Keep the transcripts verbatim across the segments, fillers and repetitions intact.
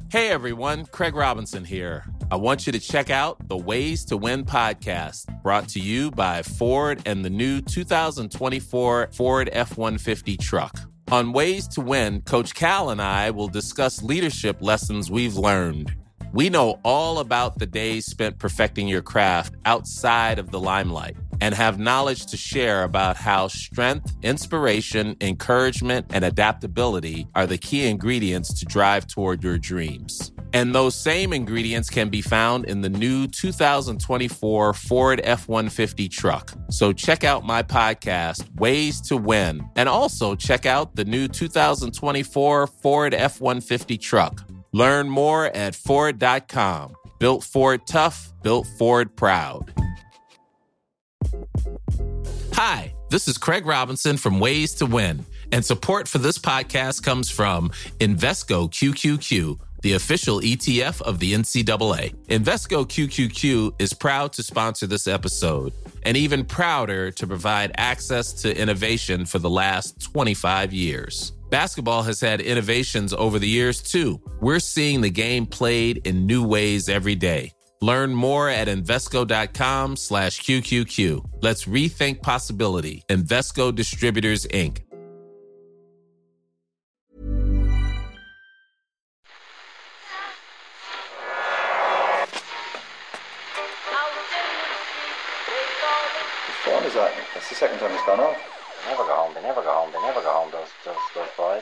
Hey everyone, Craig Robinson here. I want you to check out the Ways to Win podcast, brought to you by Ford and the new two thousand twenty-four Ford F one fifty truck. On Ways to Win, Coach Cal and I will discuss leadership lessons we've learned. We know all about the days spent perfecting your craft outside of the limelight and have knowledge to share about how strength, inspiration, encouragement, and adaptability are the key ingredients to drive toward your dreams. And those same ingredients can be found in the new two thousand twenty-four Ford F one fifty truck. So check out my podcast, Ways to Win, and also check out the new two thousand twenty-four Ford F one fifty truck. Learn more at Ford dot com. Built Ford tough, built Ford proud. Hi, this is Craig Robinson from Ways to Win, and support for this podcast comes from Invesco Q Q Q, the official E T F of the N C double A. Invesco Q Q Q is proud to sponsor this episode, and even prouder to provide access to innovation for the last twenty-five years. Basketball has had innovations over the years, too. We're seeing the game played in new ways every day. Learn more at Invesco.com slash QQQ. Let's rethink possibility. Invesco Distributors, Incorporated. Which one is that? That's the second time it's gone off. They never go home, they never go home, they never go home, those, those, those boys.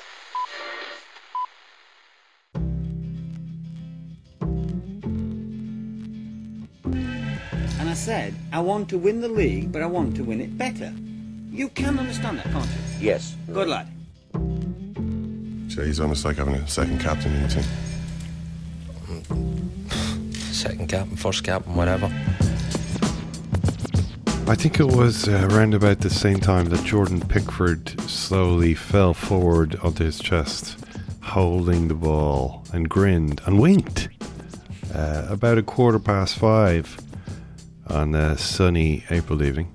And I said, I want to win the league, but I want to win it better. You can understand that, can't you? Yes. Good lad. So he's almost like having a second captain in the team. Second captain, first captain, whatever. I think it was uh, around about the same time that Jordan Pickford slowly fell forward onto his chest, holding the ball, and grinned and winked. Uh, about a quarter past five on a sunny April evening.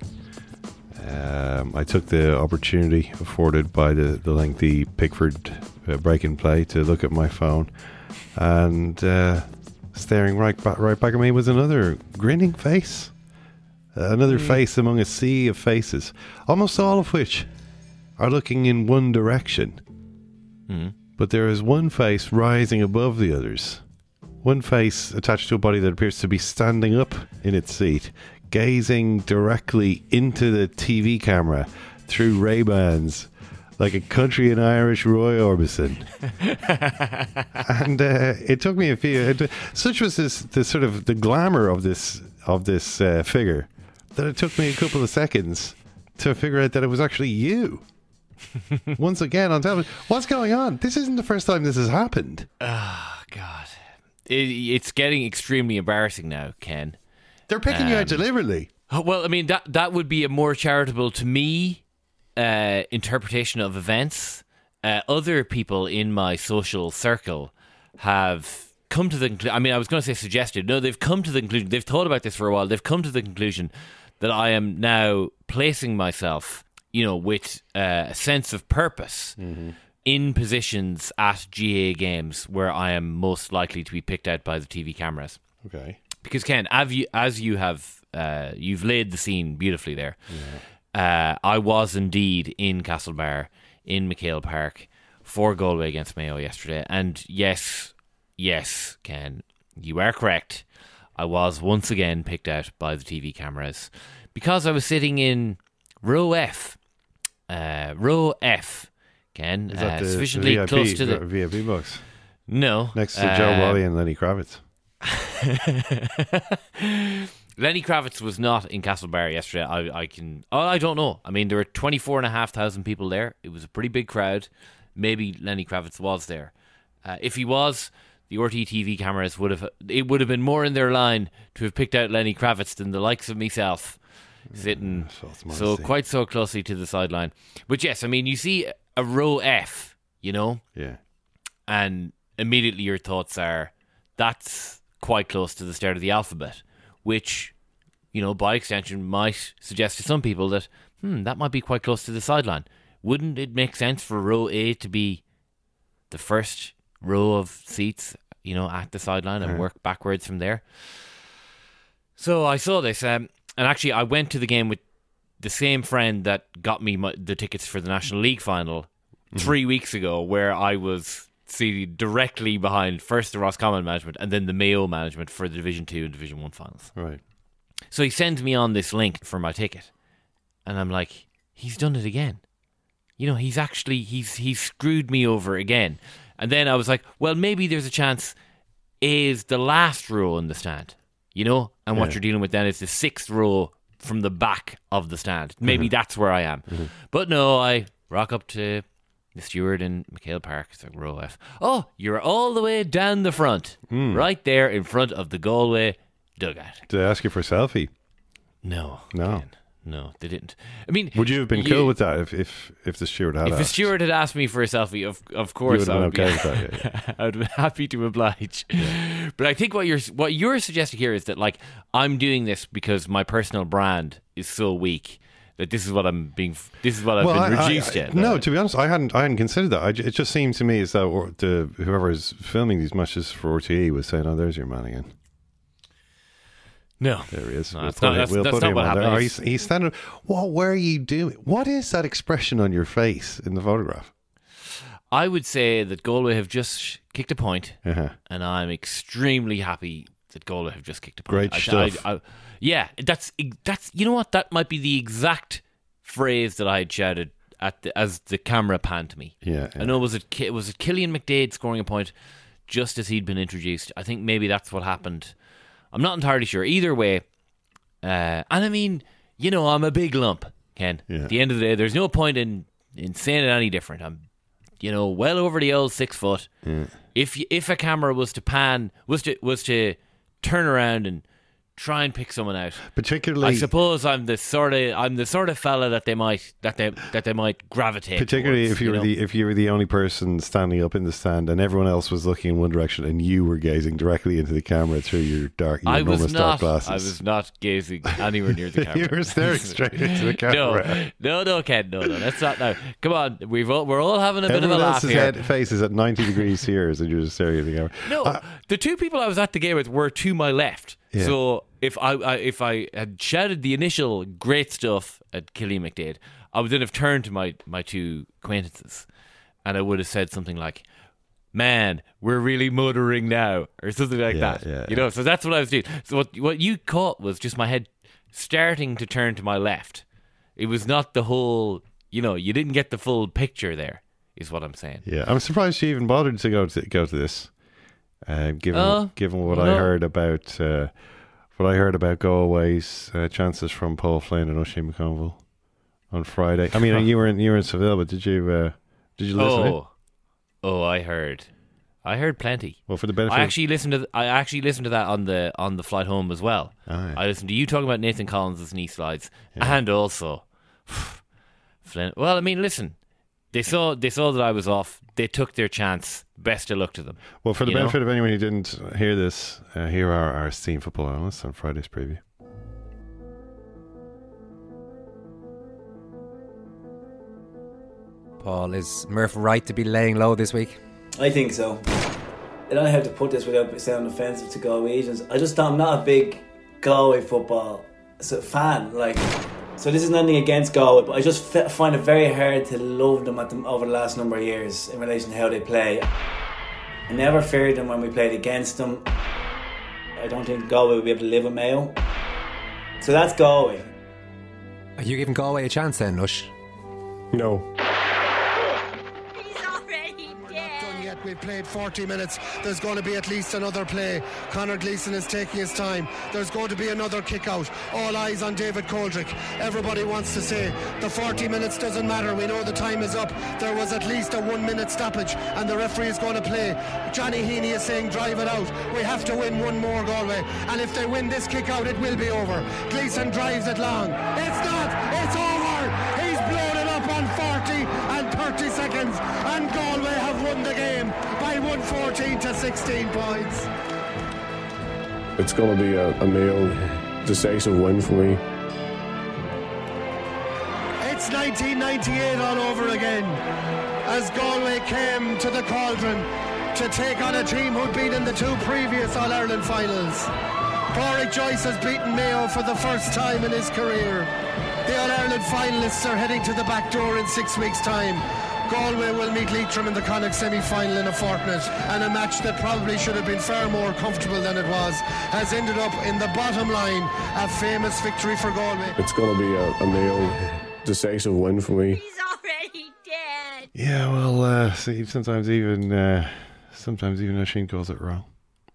Um, I took the opportunity afforded by the, the lengthy Pickford uh, break in play to look at my phone, and uh, staring right back, right back at me was another grinning face. Uh, another mm. face among a sea of faces, almost all of which are looking in one direction. Mm. But there is one face rising above the others. One face attached to a body that appears to be standing up in its seat, gazing directly into the T V camera through Ray-Bans like a country and Irish Roy Orbison. And uh, it took me a few... It, such was this, the sort of the glamour of this of this uh, figure that it took me a couple of seconds to figure out that it was actually you. Once again on television. What's going on? This isn't the first time this has happened. Oh, God. It, it's getting extremely embarrassing now, Ken. They're picking um, you out deliberately. Well, I mean, that that would be a more charitable, to me, uh, interpretation of events. Uh, other people in my social circle have come to the conclusion. I mean, I was going to say suggested. No, they've come to the conclusion. They've thought about this for a while. They've come to the conclusion that I am now placing myself, you know, with uh, a sense of purpose mm-hmm. in positions at G A A games where I am most likely to be picked out by the T V cameras. Okay. Because Ken, as you, as you have, uh, you've laid the scene beautifully there. Yeah. Uh, I was indeed in Castlebar, in McHale Park, for Galway against Mayo yesterday, and yes, yes, Ken, you are correct. I was once again picked out by the T V cameras because I was sitting in row F. Uh, row F, Ken, Is that uh, the, sufficiently the V I P, close to the V I P box. No, next to uh, Joe Wally and Lenny Kravitz. Lenny Kravitz was not in Castlebar yesterday. I, I can. Oh, I don't know. I mean, there were twenty-four and a half thousand people there. It was a pretty big crowd. Maybe Lenny Kravitz was there. Uh, if he was, the R T T V cameras would have. It would have been more in their line to have picked out Lenny Kravitz than the likes of myself, sitting mm, so quite so closely to the sideline. But yes, I mean, you see a row F, you know, yeah, and immediately your thoughts are that's quite close to the start of the alphabet, which, you know, by extension might suggest to some people that hmm, that might be quite close to the sideline. Wouldn't it make sense for row A to be the first row of seats you know, at the sideline and work backwards from there. So I saw this, um, and actually I went to the game with the same friend that got me my, the tickets for the National League final mm-hmm. three weeks ago, where I was seated directly behind first the Roscommon management and then the Mayo management for the Division Two and Division One finals. Right. So he sends me on this link for my ticket, and I'm like, he's done it again. You know, he's actually he's he's screwed me over again. And then I was like, well, maybe there's a chance is the last row in the stand, you know? And what yeah. you're dealing with then is the sixth row from the back of the stand. Maybe mm-hmm. that's where I am. Mm-hmm. But no, I rock up to the steward in McHale Park. It's like, row F. Oh, you're all the way down the front. Mm. Right there in front of the Galway dugout. Did they ask you for a selfie? No. No. Again. No, they didn't. I mean, would you have been you, cool with that if, if, if the steward had if asked? the steward had asked me for a selfie? Of of course, I would okay be. With that, yeah, yeah. I would be happy to oblige. Yeah. But I think what you're what you're suggesting here is that like I'm doing this because my personal brand is so weak that this is what I'm being. This is what I've well, been I, reduced I, I, to. No, to be honest, I hadn't I hadn't considered that. I, it just seemed to me as though the whoever is filming these matches for R T E was saying, "Oh, there's your man again." No. There he is. No, we'll that's put, not, it, that's, we'll that's put not him what on there. happened. Oh, he's, he's standing. What were you doing? What is that expression on your face in the photograph? I would say that Galway have just kicked a point, uh-huh. and I'm extremely happy that Galway have just kicked a point. Great I, stuff. I, I, yeah, that's that's you know what? That might be the exact phrase that I had shouted at the, as the camera panned to me. Yeah, yeah. I know was it was it Killian McDade scoring a point just as he'd been introduced. I think maybe that's what happened. I'm not entirely sure. Either way, uh, and I mean, you know, I'm a big lump, Ken. Yeah. At the end of the day, there's no point in, in saying it any different. I'm, you know, well over the old six foot. Yeah. If if a camera was to pan, was to was to turn around and try and pick someone out, particularly, I suppose I'm the sort of I'm the sort of fella that they might that they that they might gravitate. Particularly towards, if you, you were know? the if you were the only person standing up in the stand and everyone else was looking in one direction and you were gazing directly into the camera through your dark, your I was enormous not. dark glasses. I was not gazing anywhere near the camera. You were staring straight into the camera. No, no, no, Ken, no, no. That's not now. Come on, we've all, we're all having a Everyone bit of a laugh else's here. head face is at ninety degrees here, as you're just staring at the camera. No, uh, the two people I was at the game with were to my left. Yeah. So if I, I if I had shouted the initial great stuff at Killian McDade, I would then have turned to my, my two acquaintances and I would have said something like, "Man, we're really motoring now," or something like yeah, that. Yeah, you know, so that's what I was doing. So what what you caught was just my head starting to turn to my left. It was not the whole, you know, you didn't get the full picture there, is what I'm saying. Yeah, I'm surprised you even bothered to go to go to this. Uh, given uh, given what no. I heard about uh, what I heard about Galway's uh, chances from Paul Flynn and Oisin McConville on Friday. I mean, you were in you were in Seville, but did you uh, did you listen? Oh, oh, I heard, I heard plenty. Well, for the benefit, I actually listened to I actually listened to that on the on the flight home as well. Oh, yeah. I listened to you talking about Nathan Collins' knee slides, yeah. and also Flynn. Well, I mean, listen. They saw they saw that I was off. They took their chance. Best of luck to them. Well, for the you benefit know? of anyone who didn't hear this, uh, here are our esteemed football analysts on Friday's preview. Paul, is Murph right to be laying low this week? I think so. I don't know how to put this without sounding offensive to Galwegians. I just I'm not a big Galway football fan. Like, so this is nothing against Galway, but I just f- find it very hard to love them at them over the last number of years in relation to how they play. I never feared them when we played against them. I don't think Galway would be able to live with Mayo. So that's Galway. Are you giving Galway a chance then, Lush? No. We've played forty minutes. There's going to be at least another play. Conor Gleeson is taking his time. There's going to be another kick out. All eyes on David Coldrick. Everybody wants to say the forty minutes doesn't matter. We know the time is up. There was at least a one minute stoppage and the referee is going to play. Johnny Heaney is saying drive it out. We have to win one more, Galway. And if they win this kick out, it will be over. Gleeson drives it long. It's not. It's over. He's blown it up on forty and thirty seconds. And Galway have won the game by one fourteen to sixteen points. It's going to be a, a Mayo decisive win for me. It's nineteen ninety-eight all over again as Galway came to the Cauldron to take on a team who'd been in the two previous All-Ireland finals. Pádraig Joyce has beaten Mayo for the first time in his career. The All-Ireland finalists are heading to the back door in six weeks' time. Galway will meet Leitrim in the Connacht semi-final in a fortnight, and a match that probably should have been far more comfortable than it was has ended up in the bottom line, a famous victory for Galway. It's going to be a, a Mayo decisive win for me. He's already dead. Yeah, well, uh, see, sometimes even uh, sometimes even Oisin calls it wrong.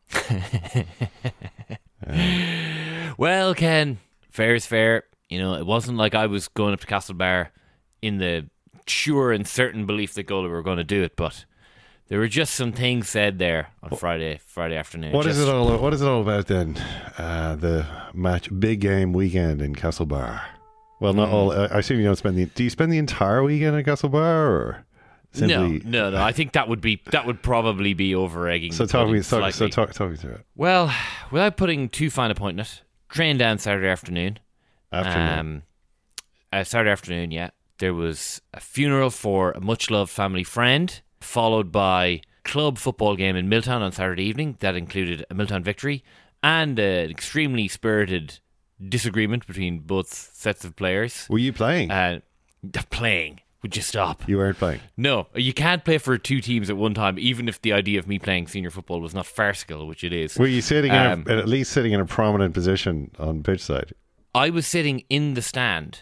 um. Well, Ken, fair is fair. You know, it wasn't like I was going up to Castlebar in the sure and certain belief that Galway were going to do it, but there were just some things said there on Friday Friday afternoon. What just, is it all? What is it all about then? Uh, the match, big game weekend in Castlebar. Well, not mm. all. I assume you don't spend the. Do you spend the entire weekend in Castlebar, or simply? No, no, no. I think that would be that would probably be over egging. So talk me, talk, so talk, talk me through it. Well, without putting too fine a point in it, train down Saturday afternoon. Afternoon. Um, uh, Saturday afternoon, yeah. There was a funeral for a much-loved family friend, followed by club football game in Milltown on Saturday evening. That included a Milltown victory and an extremely spirited disagreement between both sets of players. Were you playing? Uh, playing. Would you stop? You weren't playing? No. You can't play for two teams at one time, even if the idea of me playing senior football was not farcical, which it is. Were you sitting um, in a, at least sitting in a prominent position on pitch side? I was sitting in the stand.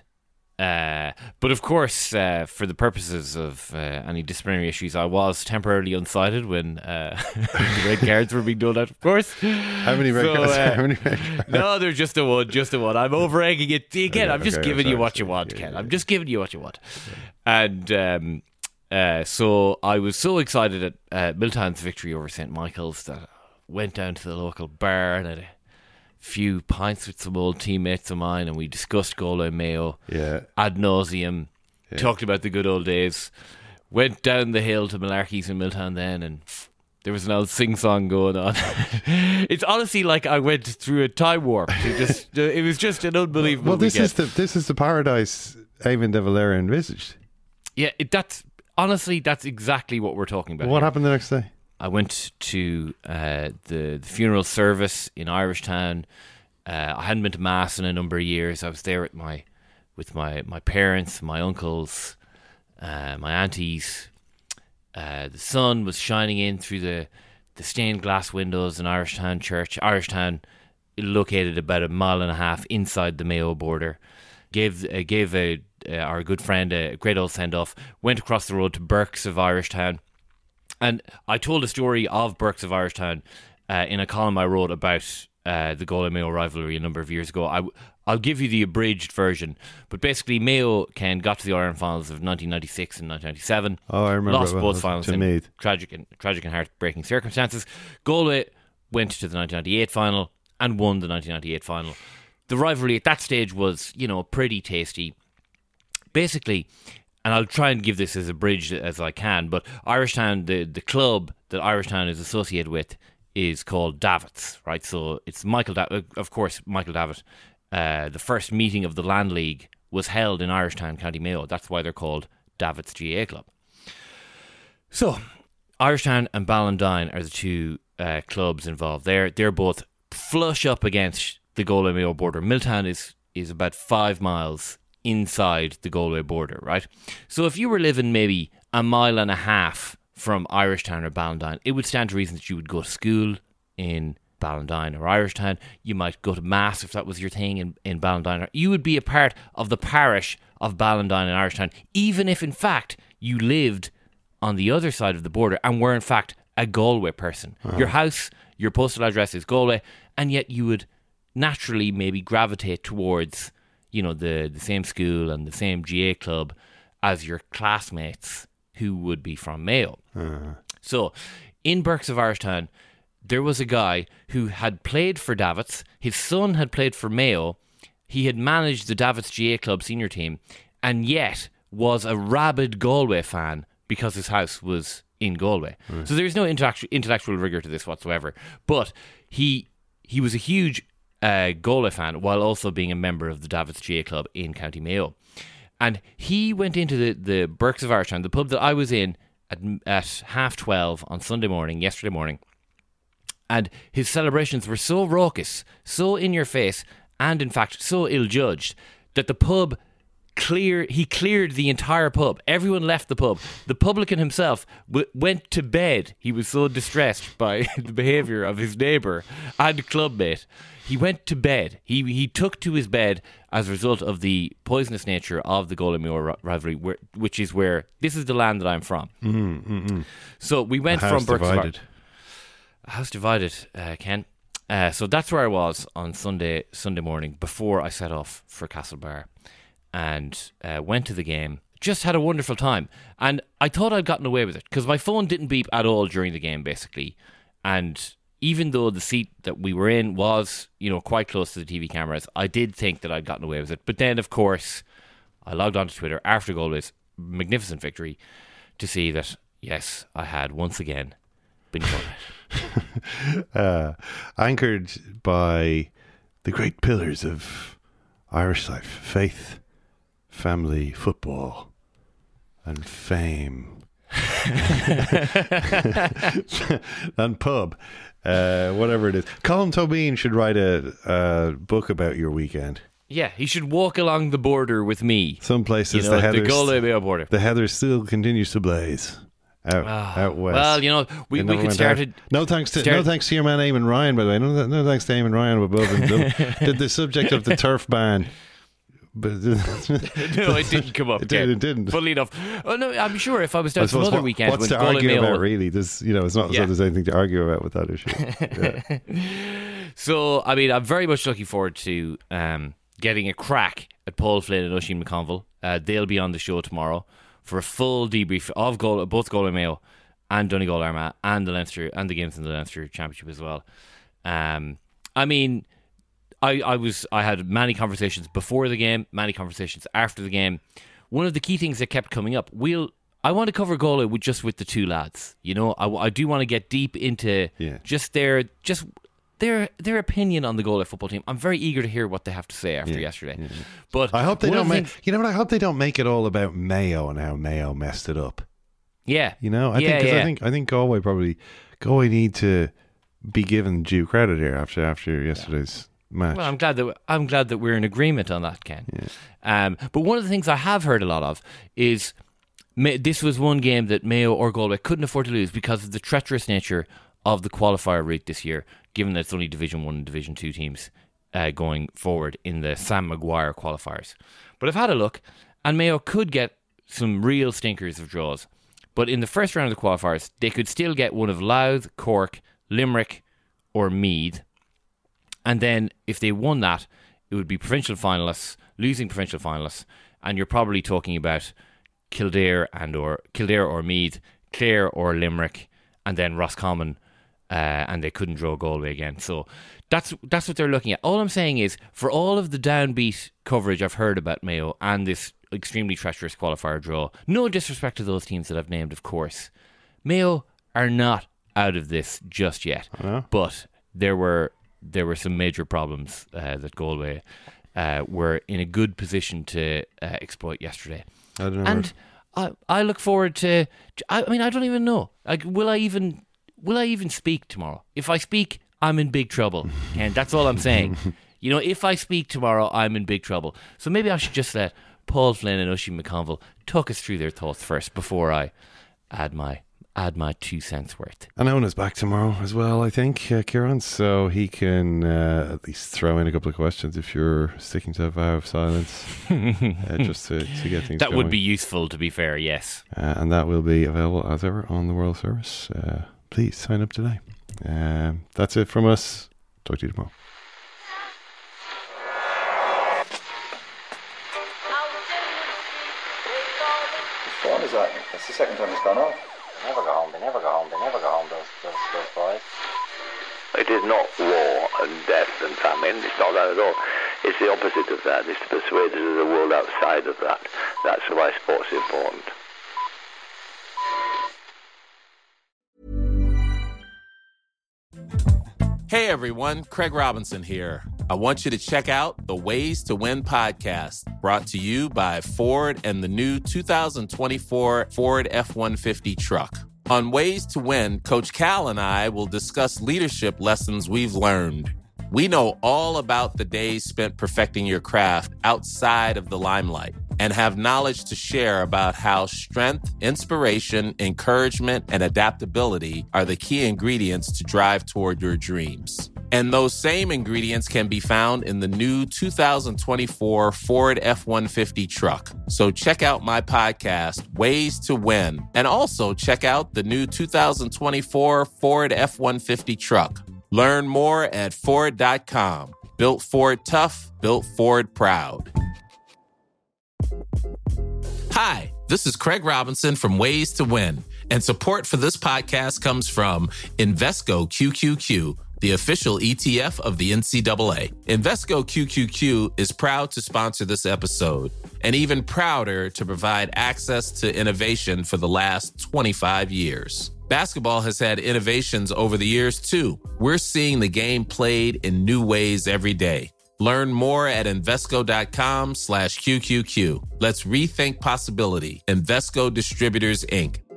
Uh, but of course, uh, for the purposes of uh, any disciplinary issues, I was temporarily unsighted when uh, the red cards were being done out, of course. How many red so, cards? Uh, How many red cards? No, there's just a one, just a one. I'm over-egging it. Again, okay, I'm just okay, giving sorry, you what sorry, you want, yeah, Ken. yeah, I'm just giving you what you want. And um, uh, so I was so excited at uh, Milltown's victory over Saint Michael's that I went down to the local bar and had a few pints with some old teammates of mine, and we discussed Galway Mayo yeah. ad nauseum, yeah. talked about the good old days, went down the hill to Malarkey's in Milltown then, and there was an old sing-song going on. It's honestly like I went through a time warp. It, just, it was just an unbelievable Well, this weekend. is the this is the paradise Eamon de Valera envisaged. Yeah, it, that's honestly, that's exactly what we're talking about. What here. happened the next day? I went to uh, the, the funeral service in Irishtown. Uh, I hadn't been to mass in a number of years. I was there with my with my, my parents, my uncles, uh, my aunties. Uh, the sun was shining in through the, the stained glass windows in Irishtown Church. Irishtown, located about a mile and a half inside the Mayo border. Gave uh, gave a, uh, our good friend a great old send off. Went across the road to Burke's of Irishtown. And I told a story of Burke's of Irishtown uh, in a column I wrote about uh, the Galway Mayo rivalry a number of years ago. I, I'll give you the abridged version. But basically, Mayo Ken got to the All-Ireland finals of nineteen ninety-six and nineteen ninety-seven. Oh, I remember. Lost well, both finals in Meath. tragic and, tragic and heartbreaking circumstances. Galway went to the nineteen ninety-eight final and won the nineteen ninety-eight final. The rivalry at that stage was, you know, pretty tasty. Basically, and I'll try and give this as abridged as I can, but Irishtown, the, the club that Irishtown is associated with is called Davits, right? So it's Michael, da- of course, Michael Davitt. Uh, the first meeting of the Land League was held in Irishtown, County Mayo. That's why they're called Davits G A A Club. So, Irishtown and Ballandine are the two uh, clubs involved there. They're both flush up against the Galway Mayo border. Milltown is, is about five miles inside the Galway border, right? So if you were living maybe a mile and a half from Irishtown or Ballandine, it would stand to reason that you would go to school in Ballandine or Irishtown. You might go to mass if that was your thing in, in Ballandine. You would be a part of the parish of Ballandine and Irishtown, even if in fact you lived on the other side of the border and were in fact a Galway person. Uh-huh. Your house, your postal address is Galway, and yet you would naturally maybe gravitate towards, you know, the, the same school and the same G A club as your classmates who would be from Mayo. Uh-huh. So, in Burke's of Irishtown, there was a guy who had played for Davits. His son had played for Mayo. He had managed the Davits G A club senior team, and yet was a rabid Galway fan because his house was in Galway. Right. So there's no intellectual intellectual rigor to this whatsoever. But he he was a huge uh, Galway fan while also being a member of the Davits G A club in County Mayo. And he went into the, the Burke's of Irishtown, the pub that I was in at, at half twelve on Sunday morning, yesterday morning. And his celebrations were so raucous, so in your face, and in fact so ill-judged, that the pub clear he cleared the entire pub. Everyone left the pub. The publican himself w- went to bed. He was so distressed by the behaviour of his neighbour and clubmate. He went to bed. He he took to his bed as a result of the poisonous nature of the Galway Mayo rivalry, where, which is where this is the land that I'm from. Mm, mm, mm. So we went A house from Burke's divided. A house divided, uh, Ken. Uh, so that's where I was on Sunday Sunday morning before I set off for Castlebar, and uh, went to the game. Just had a wonderful time, and I thought I'd gotten away with it because my phone didn't beep at all during the game, basically. And even though the seat that we were in was, you know, quite close to the T V cameras, I did think that I'd gotten away with it. But then, of course, I logged onto Twitter after Galway's magnificent victory to see that yes, I had once again been caught. uh, anchored by the great pillars of Irish life: faith, family, football, and fame. And pub, uh, whatever it is. Colin Tobin should write a, a book about your weekend. Yeah, he should walk along the border with me. Some places you know, the the heather, Galway Mayo border. The heather still continues to blaze. Out, oh, out west. Well, you know, we, we could start it. No thanks to start, no thanks to your man Eamon Ryan, by the way. No, no thanks to Eamon Ryan above him. The, the subject of the turf ban. But no, it didn't come up. It, did, it didn't. Funnily enough, oh no, I'm sure if I was down I some other what, weekend, what's when to Galway argue Mayo, about? Really, there's you know, it's not as yeah. though there's anything to argue about with that issue. Yeah. So, I mean, I'm very much looking forward to um, getting a crack at Paul Flynn and Oisin McConville. Uh, they'll be on the show tomorrow for a full debrief of Gal- both Galway Mayo and Donegal Armagh and the Leinster and the games in the Leinster Championship as well. Um, I mean. I, I was I had many conversations before the game, many conversations after the game. One of the key things that kept coming up, we'll I want to cover Galway with just with the two lads. You know, I, I do want to get deep into yeah. just their just their their opinion on the Galway football team. I'm very eager to hear what they have to say after yeah. yesterday. Yeah. But I hope they don't make things, you know what I hope they don't make it all about Mayo and how Mayo messed it up. Yeah, you know, I yeah, think cause yeah. I think I think Galway probably Galway need to be given due credit here after after yesterday's. Yeah. Match. Well, I'm glad that I'm glad that we're in agreement on that, Ken. Yeah. Um, but one of the things I have heard a lot of is May, this was one game that Mayo or Galway couldn't afford to lose because of the treacherous nature of the qualifier route this year, given that it's only Division One and Division Two teams uh, going forward in the Sam Maguire qualifiers. But I've had a look, and Mayo could get some real stinkers of draws. But in the first round of the qualifiers, they could still get one of Louth, Cork, Limerick, or Meath. And then if they won that, it would be provincial finalists, losing provincial finalists, and you're probably talking about Kildare and or Kildare or Meath, Clare or Limerick, and then Roscommon, uh, and they couldn't draw Galway again. So that's that's what they're looking at. All I'm saying is, for all of the downbeat coverage I've heard about Mayo and this extremely treacherous qualifier draw, no disrespect to those teams that I've named, of course, Mayo are not out of this just yet. Uh-huh. But there were there were some major problems uh, that Galway uh, were in a good position to uh, exploit yesterday. I don't know. And I, I look forward to. I mean, I don't even know. Like, will I even will I even speak tomorrow? If I speak, I'm in big trouble, and that's all I'm saying. You know, if I speak tomorrow, I'm in big trouble. So maybe I should just let Paul Flynn and Oisin McConville talk us through their thoughts first before I add my. add my two cents worth. And Owen is back tomorrow as well, I think, uh, Kieran, so he can uh, at least throw in a couple of questions if you're sticking to a vow of silence, uh, just to, to get things That going. would be useful, to be fair, yes. Uh, and that will be available as ever on the World Service. Uh, please sign up today. Um, that's it from us. Talk to you tomorrow. Which one is that? That's the second time it's gone off. They never go home, they never go home, they never go home, those, those, those boys. It is not war and death and famine, it's not that at all. It's the opposite of that, it's to persuade us of the world outside of that. That's why sport's important. Hey everyone, Craig Robinson here. I want you to check out the Ways to Win podcast, brought to you by Ford and the new two thousand twenty-four Ford F one fifty truck. On Ways to Win, Coach Cal and I will discuss leadership lessons we've learned. We know all about the days spent perfecting your craft outside of the limelight and have knowledge to share about how strength, inspiration, encouragement, and adaptability are the key ingredients to drive toward your dreams. And those same ingredients can be found in the new two thousand twenty-four Ford F one fifty truck. So check out my podcast, Ways to Win, and also check out the new two thousand twenty-four Ford F one fifty truck. Learn more at Ford dot com. Built Ford tough, built Ford proud. Hi, this is Craig Robinson from Ways to Win, and support for this podcast comes from Invesco Q Q Q, the official E T F of the N C double A. Invesco Q Q Q is proud to sponsor this episode, and even prouder to provide access to innovation for the last twenty-five years. Basketball has had innovations over the years, too. We're seeing the game played in new ways every day. Learn more at Invesco.com slash QQQ. Let's rethink possibility. Invesco Distributors, Incorporated.